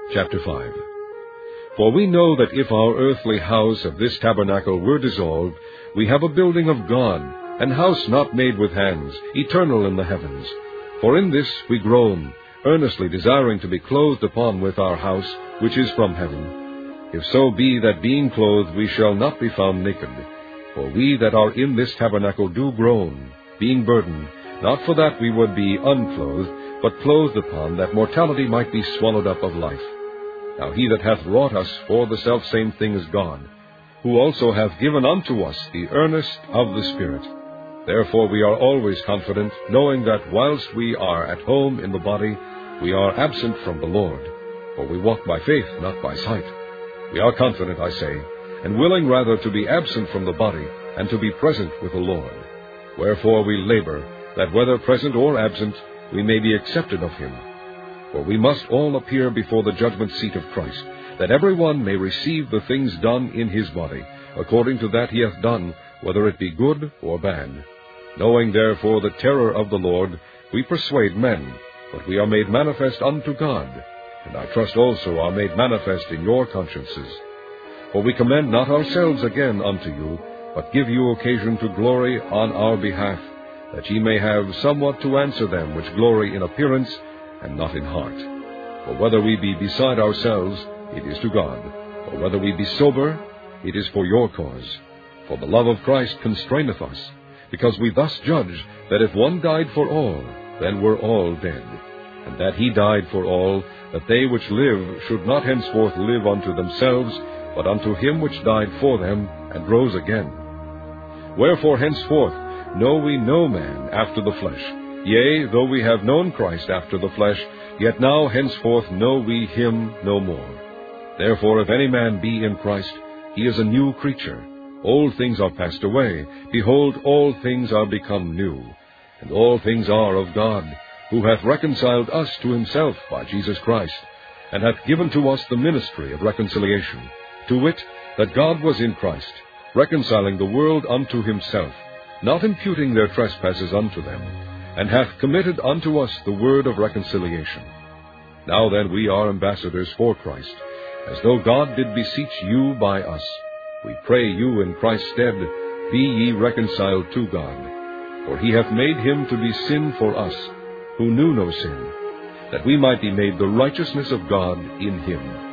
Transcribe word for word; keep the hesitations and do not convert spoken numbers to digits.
Chapter five. For we know that if our earthly house of this tabernacle were dissolved, we have a building of God, an house not made with hands, eternal in the heavens. For in this we groan, earnestly desiring to be clothed upon with our house, which is from heaven. If so be that being clothed we shall not be found naked. For we that are in this tabernacle do groan, being burdened, not for that we would be unclothed, but clothed upon, that mortality might be swallowed up of life. Now he that hath wrought us for the selfsame thing is God, who also hath given unto us the earnest of the Spirit. Therefore we are always confident, knowing that whilst we are at home in the body, we are absent from the Lord. For we walk by faith, not by sight. We are confident, I say, and willing rather to be absent from the body, and to be present with the Lord. Wherefore we labor, that whether present or absent, we may be accepted of him. For we must all appear before the judgment seat of Christ, that every one may receive the things done in his body, according to that he hath done, whether it be good or bad. Knowing therefore the terror of the Lord, we persuade men, but we are made manifest unto God, and I trust also are made manifest in your consciences. For we commend not ourselves again unto you, but give you occasion to glory on our behalf, that ye may have somewhat to answer them which glory in appearance, and not in heart. For whether we be beside ourselves, it is to God. Or whether we be sober, it is for your cause. For the love of Christ constraineth us, because we thus judge that if one died for all, then were all dead. And that he died for all, that they which live should not henceforth live unto themselves, but unto him which died for them, and rose again. Wherefore henceforth know we no man after the flesh. Yea, though we have known Christ after the flesh, yet now henceforth know we him no more. Therefore if any man be in Christ, he is a new creature. Old things are passed away. Behold, all things are become new. And all things are of God, who hath reconciled us to himself by Jesus Christ, and hath given to us the ministry of reconciliation, to wit, that God was in Christ, reconciling the world unto himself, not imputing their trespasses unto them, and hath committed unto us the word of reconciliation. Now then we are ambassadors for Christ, as though God did beseech you by us. We pray you in Christ's stead, be ye reconciled to God. For he hath made him to be sin for us, who knew no sin, that we might be made the righteousness of God in him.